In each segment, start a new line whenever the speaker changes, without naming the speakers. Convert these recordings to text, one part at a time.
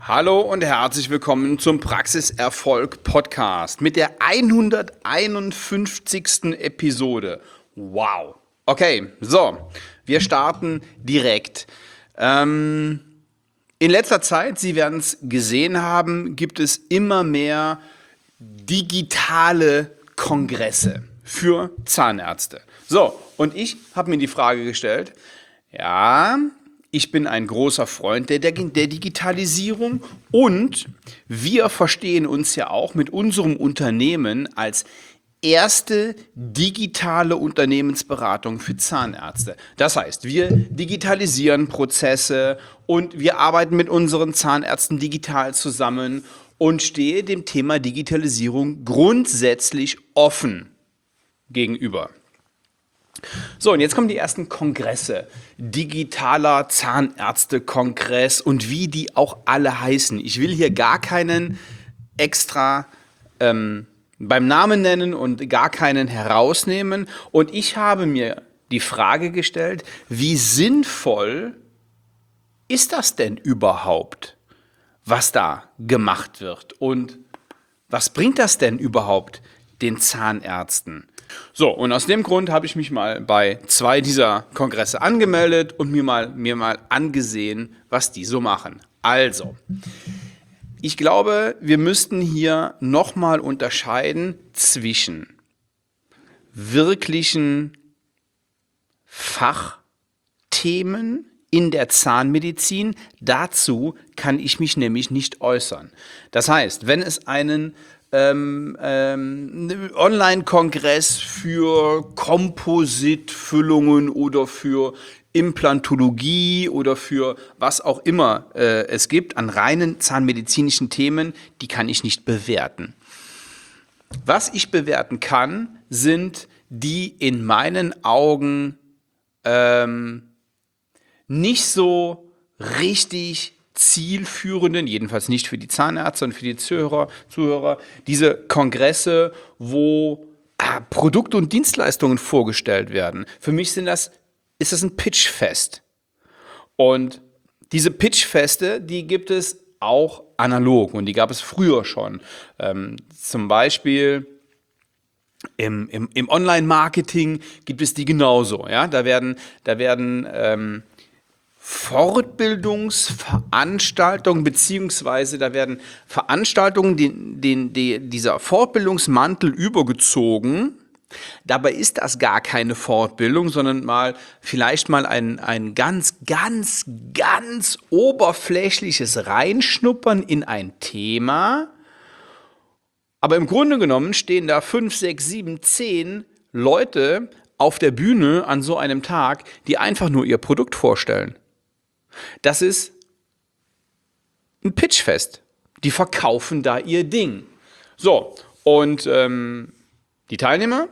Hallo und herzlich willkommen zum Praxiserfolg Podcast mit der 151. Episode. Wow. Okay, so, wir starten direkt. In letzter Zeit, Sie werden es gesehen haben, gibt es immer mehr digitale Kongresse für Zahnärzte. So, und ich habe mir die Frage gestellt, ja, ich bin ein großer Freund der Digitalisierung und wir verstehen uns ja auch mit unserem Unternehmen als erste digitale Unternehmensberatung für Zahnärzte. Das heißt, wir digitalisieren Prozesse und wir arbeiten mit unseren Zahnärzten digital zusammen und stehe dem Thema Digitalisierung grundsätzlich offen gegenüber. So, und jetzt kommen die ersten Kongresse. Digitaler Zahnärztekongress und wie die auch alle heißen. Ich will hier gar keinen extra beim Namen nennen und gar keinen herausnehmen. Und ich habe mir die Frage gestellt, wie sinnvoll ist das denn überhaupt, was da gemacht wird? Und was bringt das denn überhaupt den Zahnärzten? So, und aus dem Grund habe ich mich mal bei 2 dieser Kongresse angemeldet und mir mal angesehen, was die so machen. Also, ich glaube, wir müssten hier nochmal unterscheiden zwischen wirklichen Fachthemen in der Zahnmedizin. Dazu kann ich mich nämlich nicht äußern. Das heißt, wenn es einen Online-Kongress für Kompositfüllungen oder für Implantologie oder für was auch immer es gibt an reinen zahnmedizinischen Themen, die kann ich nicht bewerten. Was ich bewerten kann, sind die in meinen Augen nicht so richtig zielführenden, jedenfalls nicht für die Zahnärzte und für die Zuhörer, diese Kongresse, wo Produkte und Dienstleistungen vorgestellt werden. Für mich ist das ein Pitchfest. Und diese Pitchfeste, die gibt es auch analog und die gab es früher schon. Zum Beispiel im Online-Marketing gibt es die genauso. Ja? Da werden Fortbildungsveranstaltungen, beziehungsweise da werden Veranstaltungen dieser Fortbildungsmantel übergezogen. Dabei ist das gar keine Fortbildung, sondern vielleicht mal ein ganz oberflächliches Reinschnuppern in ein Thema. Aber im Grunde genommen stehen da 5, 6, 7, 10 Leute auf der Bühne an so einem Tag, die einfach nur ihr Produkt vorstellen. Das ist ein Pitchfest. Die verkaufen da ihr Ding. So, und die Teilnehmer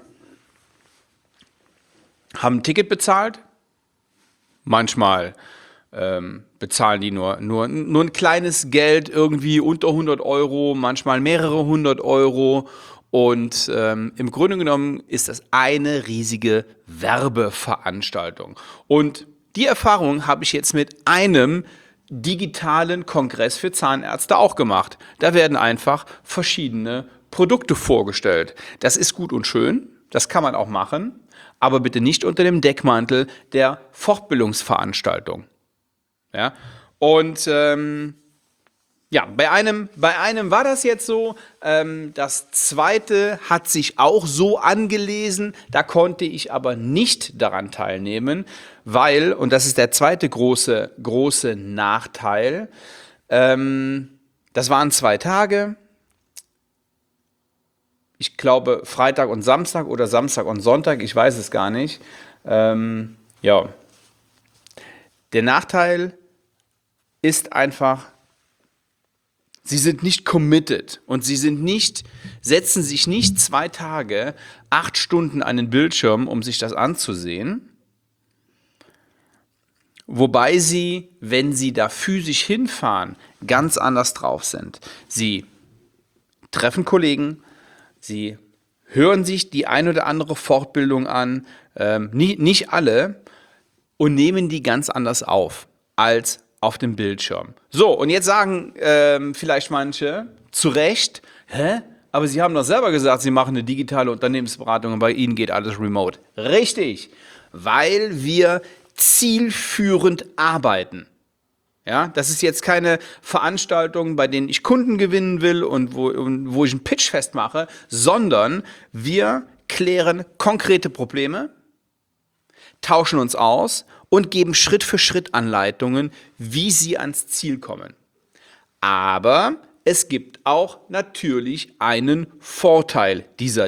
haben ein Ticket bezahlt. Manchmal bezahlen die nur ein kleines Geld, irgendwie unter 100 Euro, manchmal mehrere 100 Euro. Und im Grunde genommen ist das eine riesige Werbeveranstaltung. Und die Erfahrung habe ich jetzt mit einem digitalen Kongress für Zahnärzte auch gemacht. Da werden einfach verschiedene Produkte vorgestellt. Das ist gut und schön, das kann man auch machen, aber bitte nicht unter dem Deckmantel der Fortbildungsveranstaltung. Ja? Und bei einem war das jetzt so. Das zweite hat sich auch so angelesen. Da konnte ich aber nicht daran teilnehmen, weil, und das ist der zweite große Nachteil, das waren 2 Tage. Ich glaube Freitag und Samstag oder Samstag und Sonntag, ich weiß es gar nicht. Der Nachteil ist einfach, sie sind nicht committed und sie setzen sich nicht 2 Tage, 8 Stunden an den Bildschirm, um sich das anzusehen. Wobei sie, wenn sie da physisch hinfahren, ganz anders drauf sind. Sie treffen Kollegen, sie hören sich die ein oder andere Fortbildung an, nicht alle, und nehmen die ganz anders auf als auf dem Bildschirm. So, und jetzt sagen vielleicht manche zu Recht, aber Sie haben doch selber gesagt, Sie machen eine digitale Unternehmensberatung und bei Ihnen geht alles remote. Richtig, weil wir zielführend arbeiten. Ja, das ist jetzt keine Veranstaltung, bei denen ich Kunden gewinnen will und wo ich einen Pitch festmache, sondern wir klären konkrete Probleme, tauschen uns aus und geben Schritt für Schritt Anleitungen, wie Sie ans Ziel kommen. Aber es gibt auch natürlich einen Vorteil dieser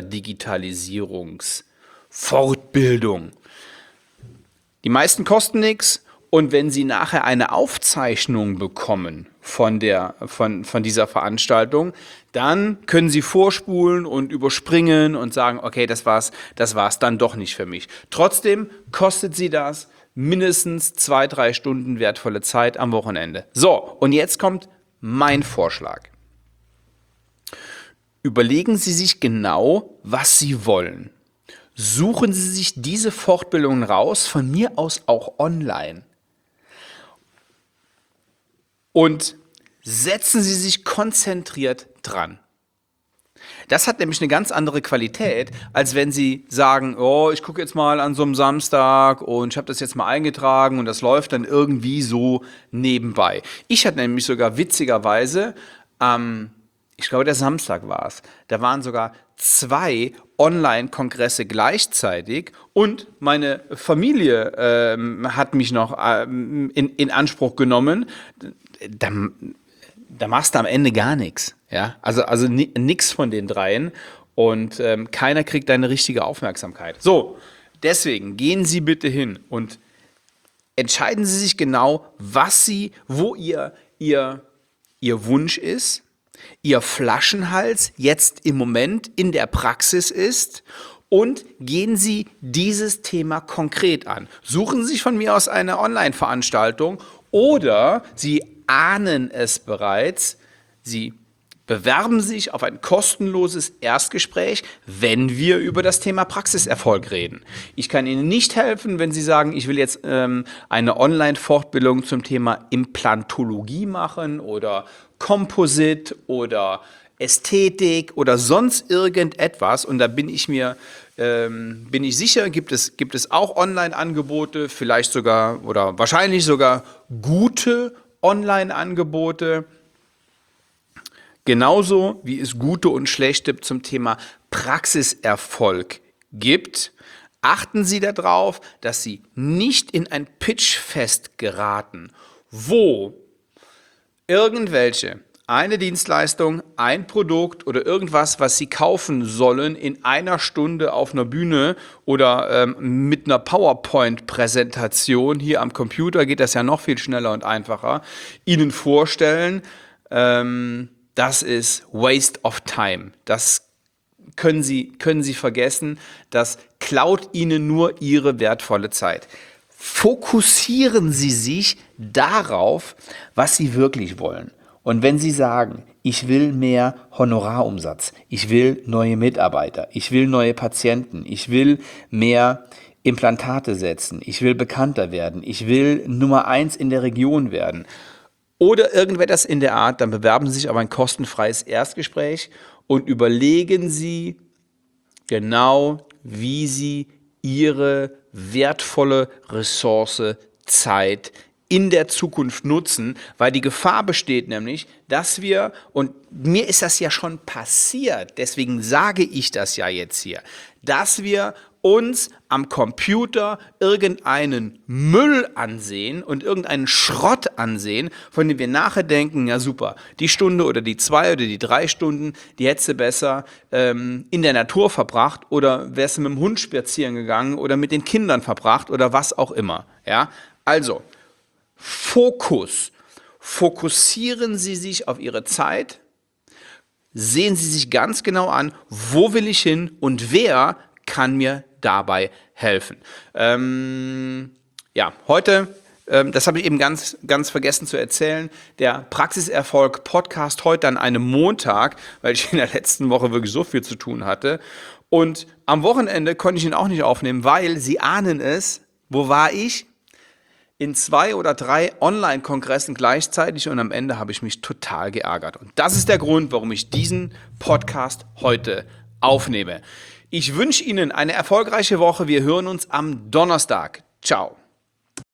Digitalisierungsfortbildung. Die meisten kosten nichts. Und wenn Sie nachher eine Aufzeichnung bekommen von dieser Veranstaltung, dann können Sie vorspulen und überspringen und sagen, okay, das war's dann doch nicht für mich. Trotzdem kostet Sie das mindestens 2-3 Stunden wertvolle Zeit am Wochenende. So, und jetzt kommt mein Vorschlag. Überlegen Sie sich genau, was Sie wollen. Suchen Sie sich diese Fortbildungen raus, von mir aus auch online. Und setzen Sie sich konzentriert dran. Das hat nämlich eine ganz andere Qualität, als wenn Sie sagen, oh, ich gucke jetzt mal an so einem Samstag und ich habe das jetzt mal eingetragen und das läuft dann irgendwie so nebenbei. Ich hatte nämlich sogar witzigerweise, ich glaube der Samstag war es, da waren sogar 2 Online-Kongresse gleichzeitig und meine Familie hat mich noch in Anspruch genommen. Da machst du am Ende gar nichts. Ja? Also nichts von den dreien und keiner kriegt deine richtige Aufmerksamkeit. So, deswegen gehen Sie bitte hin und entscheiden Sie sich genau, wo Ihr Wunsch ist, Ihr Flaschenhals jetzt im Moment in der Praxis ist und gehen Sie dieses Thema konkret an. Suchen Sie sich von mir aus eine Online-Veranstaltung oder Sie ahnen es bereits, Sie bewerben sich auf ein kostenloses Erstgespräch, wenn wir über das Thema Praxiserfolg reden. Ich kann Ihnen nicht helfen, wenn Sie sagen, ich will jetzt eine Online-Fortbildung zum Thema Implantologie machen oder Composite oder Ästhetik oder sonst irgendetwas. Und da bin ich sicher, gibt es auch Online-Angebote, vielleicht sogar oder wahrscheinlich sogar gute Online-Angebote. Genauso wie es gute und schlechte zum Thema Praxiserfolg gibt, achten Sie darauf, dass Sie nicht in ein Pitchfest geraten, wo eine Dienstleistung, ein Produkt oder irgendwas, was Sie kaufen sollen, in einer Stunde auf einer Bühne oder mit einer PowerPoint-Präsentation, hier am Computer geht das ja noch viel schneller und einfacher, Ihnen vorstellen. Das ist Waste of Time. Das können Sie vergessen. Das klaut Ihnen nur Ihre wertvolle Zeit. Fokussieren Sie sich darauf, was Sie wirklich wollen. Und wenn Sie sagen, ich will mehr Honorarumsatz, ich will neue Mitarbeiter, ich will neue Patienten, ich will mehr Implantate setzen, ich will bekannter werden, ich will Nummer 1 in der Region werden oder irgendetwas in der Art, dann bewerben Sie sich auf ein kostenfreies Erstgespräch und überlegen Sie genau, wie Sie Ihre wertvolle Ressource Zeit in der Zukunft nutzen, weil die Gefahr besteht nämlich, dass wir, und mir ist das ja schon passiert, deswegen sage ich das ja jetzt hier, dass wir uns am Computer irgendeinen Müll ansehen und irgendeinen Schrott ansehen, von dem wir nachher denken, ja super, die Stunde oder die 2 oder die 3 Stunden, die hättest du besser in der Natur verbracht oder wärst du mit dem Hund spazieren gegangen oder mit den Kindern verbracht oder was auch immer. Ja? Also, Fokussieren Sie sich auf Ihre Zeit, sehen Sie sich ganz genau an, wo will ich hin und wer kann mir dabei helfen. Heute, das habe ich eben ganz vergessen zu erzählen, der Praxiserfolg Podcast heute an einem Montag, weil ich in der letzten Woche wirklich so viel zu tun hatte. Und am Wochenende konnte ich ihn auch nicht aufnehmen, weil Sie ahnen es, wo war ich? in 2 oder 3 Online-Kongressen gleichzeitig und am Ende habe ich mich total geärgert. Und das ist der Grund, warum ich diesen Podcast heute aufnehme. Ich wünsche Ihnen eine erfolgreiche Woche. Wir hören uns am Donnerstag. Ciao.